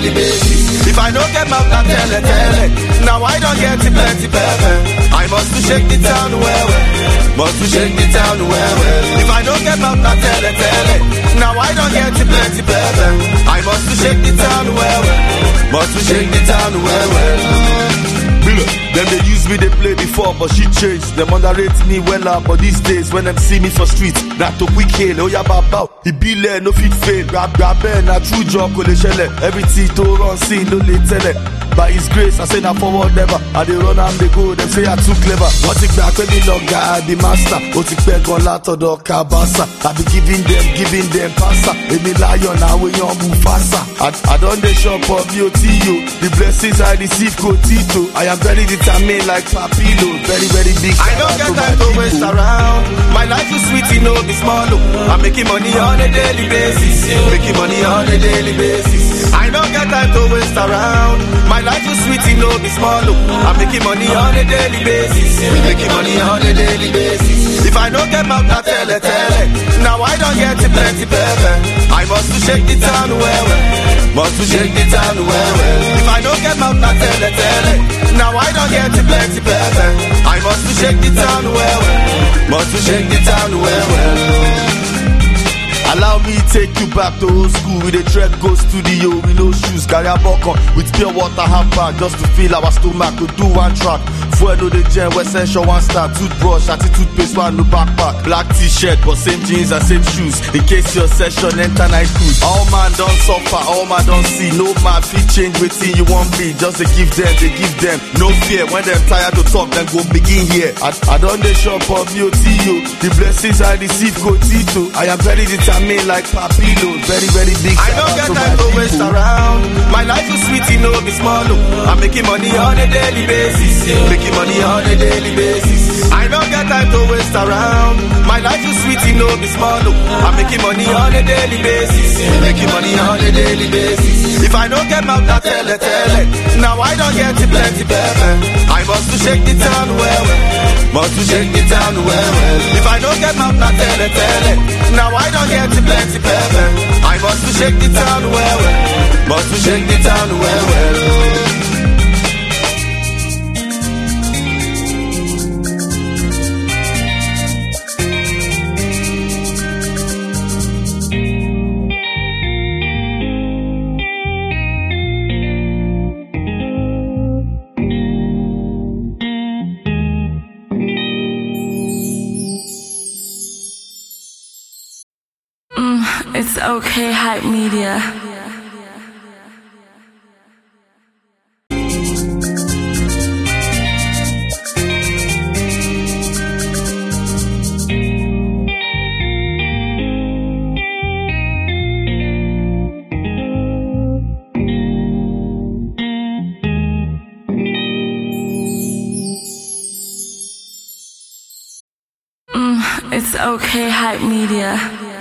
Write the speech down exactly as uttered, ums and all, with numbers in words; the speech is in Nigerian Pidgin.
daily basis. If I don't get mouth, I tell it, tell it. Now I don't get it plenty pepper. I must to shake the town well, well. Must to shake the town well, well. If I don't get mouth, I tell it, tell it. Now I don't get it plenty pepper. I must to shake the town well, well. Must to shake the town well, well. Them they use me, they play before, but she changed. Them underrate me well up, but these days when them see me for streets, that to quick hail, oh yeah, baba, he be there, no fit fail. Grab, grab, and a true job, call it shell. Everything to run, see, no late tell it. By his grace, I say not forward never. I they run and they go, them say I too clever. What it back when me longer, I be master. What it back on lato do kabasa. I be giving them, giving them pasta. If me lion, I will young move faster. I, I done the shop of B O T O. The blessings I receive, go Tito. I am very determined like Papilo. Very, very big. I don't get time to waste around. My life is sweet, you know, be small. I'm making money on a daily basis. Making money on a daily basis. I don't get time to waste around. My life is sweet, you know, be small. I'm making money on a daily basis. Making money on a daily basis. If I don't get mouth, I tell it, tell it. Now I don't get it plenty pepper. I must to shake the town well, well. Must to shake the town well, well. If I don't get mouth, I tell it, tell it. Now I don't get it plenty pepper. I must to shake the town well, well. Must to shake the town well, well. Allow me take you back to old school. With a dread go studio with no shoes. Carry a buck on with pure water half bag. Just to feel our stomach to do one track. Fuego the gem, West Essential one star. Toothbrush, attitude paste, one no backpack. Black t-shirt, but same jeans and same shoes. In case your session enter night cruise. All man don't suffer, all man don't see. No man fit change waiting you won't be. Just to give them, they give them. No fear, when them tired to talk, then go begin here. I, I done the shop of B O T O. The blessings I receive go Tito. I am very determined. Me like Papilo, very, very big. I don't get time to waste around. My life is sweet, you know, be small. I'm making money on a daily basis. Making money on a daily basis. I don't get time to waste around. My life is sweet, you know, be small. I'm making money on a daily basis. Making money on a daily basis. If I don't get mouth, I tell it, tell it. Now I don't get it plenty pepper. I must to shake the town well, well. Must to shake the town well, well. If I don't get mouth, I tell it, tell it. Now I don't get it plenty pepper. I must to shake the town well, well. Must to shake the town well, well. It's okay, Hype Media. Mm, it's okay, Hype Media.